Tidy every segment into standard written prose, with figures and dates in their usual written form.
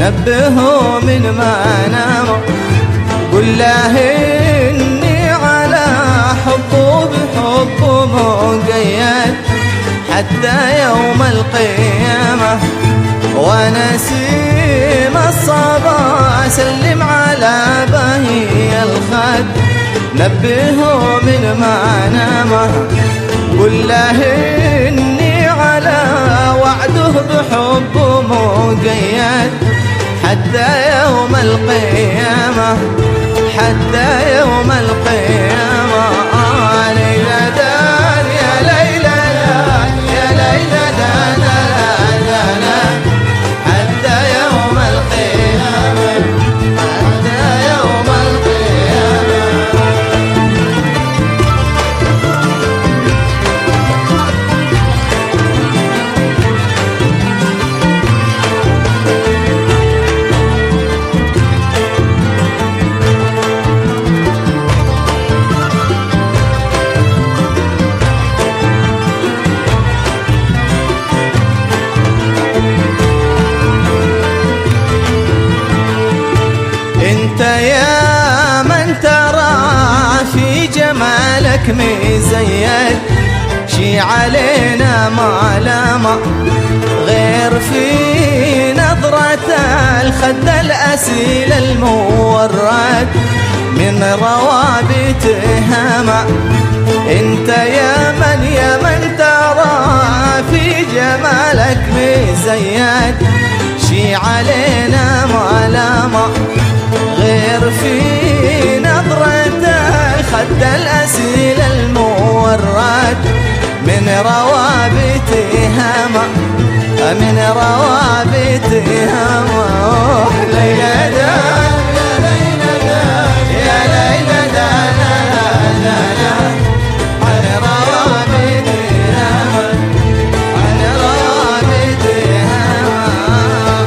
نبهه من ما نام، قل له إني على حبه بحبه مقيد حتى يوم القيامة. ونسيم الصبا سلم على بهي الخد، نبهه من ما نام، قل له إني على وعده بحبه مقيد حتى يوم القيامة، حتى يوم القيامة. ليلى دان يا ليلى دان يا ليلى دان حتى يوم القيامة، حتى يوم القيامة. انت يا من ترى في جمالك مزيد، شي علينا ما لام غير في نظرة الخد الأسيل المورد من روابط هما. انت يا من ترى في جمالك مزيد، شي علينا ما لام غير في نظرة خد الأسيل المورد من روابط هما، من روابط هما. ليلى دان يا ليلى دان يا ليلى دان عن روابط هما، عن روابط هما.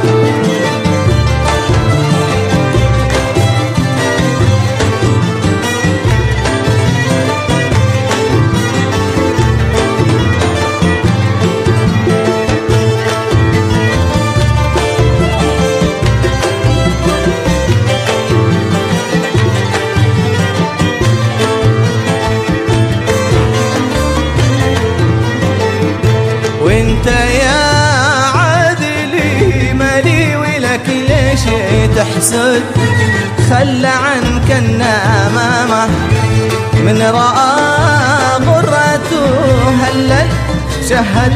وانت يا عادلي مالي ولك ليش تحسد، خلى عنك النمامة من رأى غرته هلل شهد.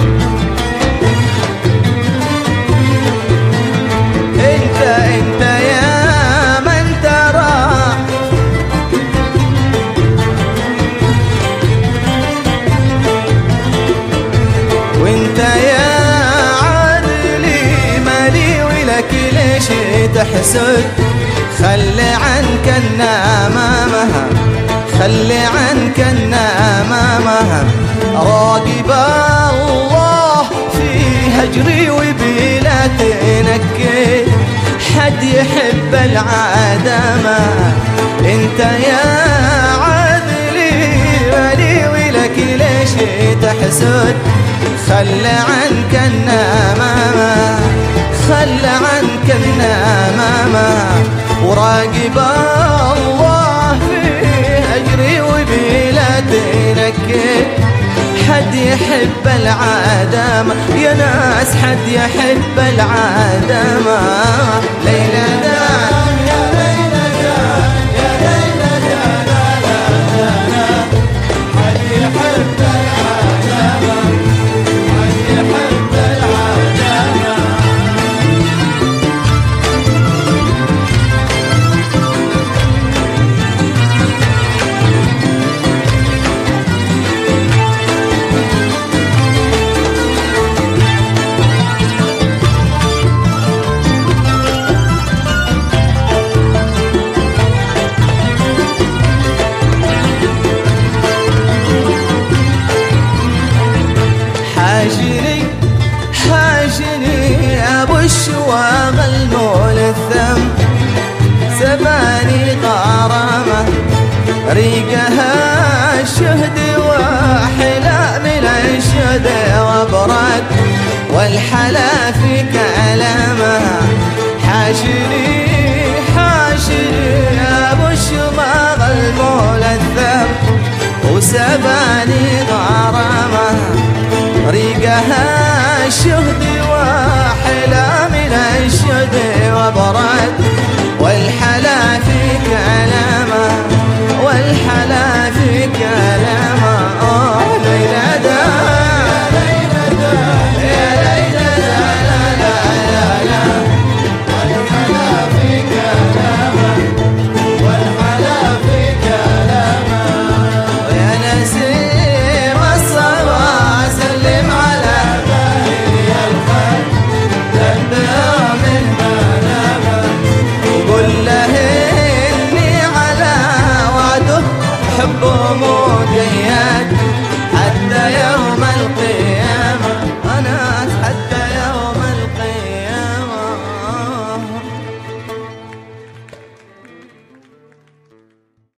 انت يا من ترى وانت يا عادلي مالي ولك ليش تحسد، خلي عنك النمامة، خلي عنك النمامة. راقب الله في هجري وبلا تنكد حد يحب العدمة. انت يا عادلي مالي ولك ليش تحسد، خلى عنك النمامة، خلى عنك النمامة. وراقب الله في هجري وبلا تنكد حد يحب العدمة. يا ناس حد يحب العدمة. ليلى دان يا ليلى دان يا ليلى دان حد يحب العدمة، حد يحب العدمة. حاجني ابو الشواغل مول الثم، سباني غرامه ريقها الشهد وحلا من الشهد وبرد والحلا في كلامها. الشهد وحلا من الشهد وبرد والحلا في كلامه والحلا في كلامه ليلى حبه مو قياد حتى يوم